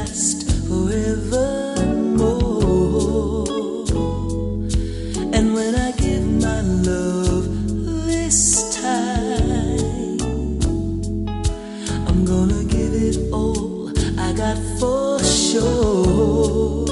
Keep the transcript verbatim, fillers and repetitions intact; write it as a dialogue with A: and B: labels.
A: last forevermore. And when I give my love this time, I'm gonna give it all I got for sure.